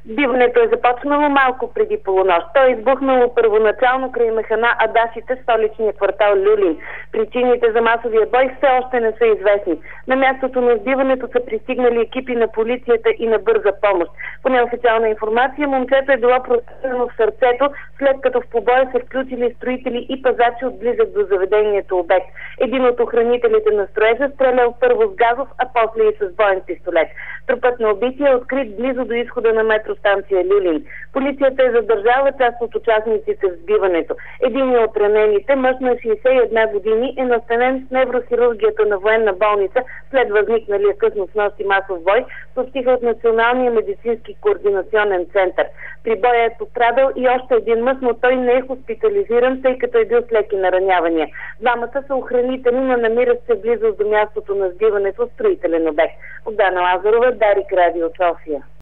Сбиването е започнало малко преди полунощ. То е избухнало първоначално край механа Адашите в столичния квартал Люлин. Причините за масовия бой все още не са известни. На мястото на сбиването са пристигнали екипи на полицията и на бърза помощ. По неофициална информация, момчето е било прострелено в сърцето, след като в побоя се включили строители и пазачи от близък до заведението обект. Един от охранителите на строежа стрелял първо с газов, а после и с боен пистолет. Трупът на убития е открит близо до изхода на метростанция Люлин. Полицията е задържала част от участниците в сбиването. Един от ранените, мъж на 61 години, е настанен в неврохирургията на военна болница след възникналия късно снощи масов бой, съобщиха от Националния медицински координационен център. При боя е пострадал и още един мъж, но той не е хоспитализиран, тъй като е бил с леки наранявания. Двамата са охранители, но намират се близо до мястото на сбиването в строителен обект. Богдана Лазарова, Дарик, Радио София.